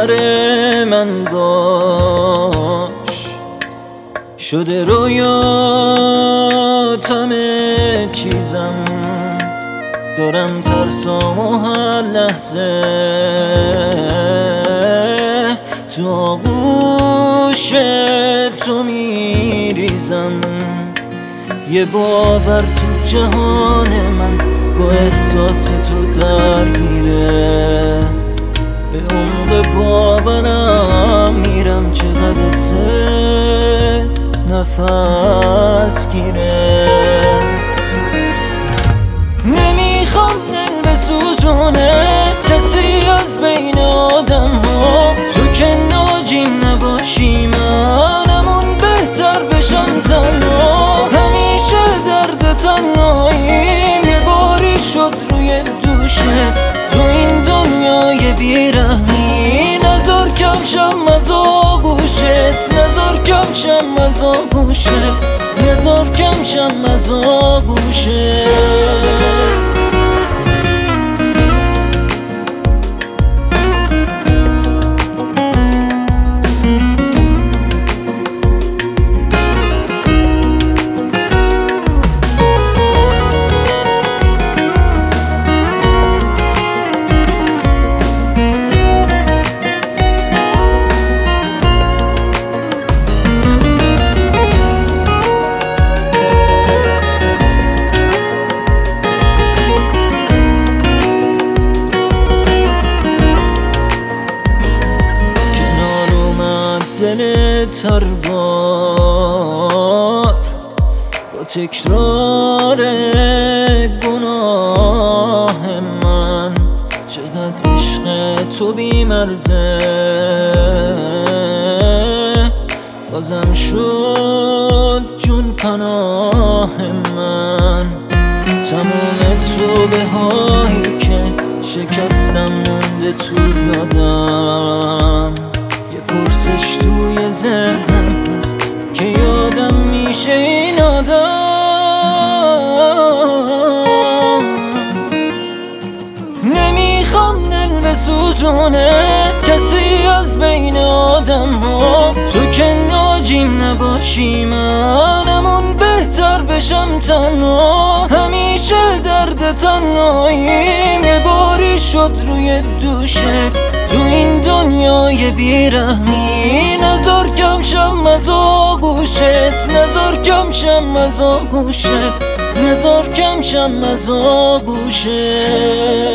سر من باش، شده رویات همه چیزم، دارم ترسامو هر لحظه تو آغوش تو میریزم. یه باور تو جهان من با احساس تو درگیره، به عمق باورم میرم چقدر ست نفس گیره. نمیخوام دل بسوزونه کسی از بین آدم ها، تو که ناجیم نباشی منمون بهتر بشم تنها. همیشه درد تنهاییم یه باری شد روی دوشت، تو این دنیای بیرحمی نذار کم شم از آغوشت، نذار کم شم از آغوشت، نذار کم شم از آغوشت. دلت هر بار با تکرار گناه من، چقدر عشق تو بی‌مرزه بازم شد جون پناه من. تمام توبه هایی که شکستم مونده تو یادم، یه پرسش توی ذهنم هست که یادم میشه این آدم. نمیخوام دل بسوزونه کسی از بین آدم ها، تو که ناجیم نباشی منمون بهتر بشم تنها. همیشه درد تنهاییم یه باری شد روی دوشت، تو این دنیای بیرحمی نذار کم شم از آغوشت، نذار کم شم از آغوشت، نذار کم شم از آغوشت.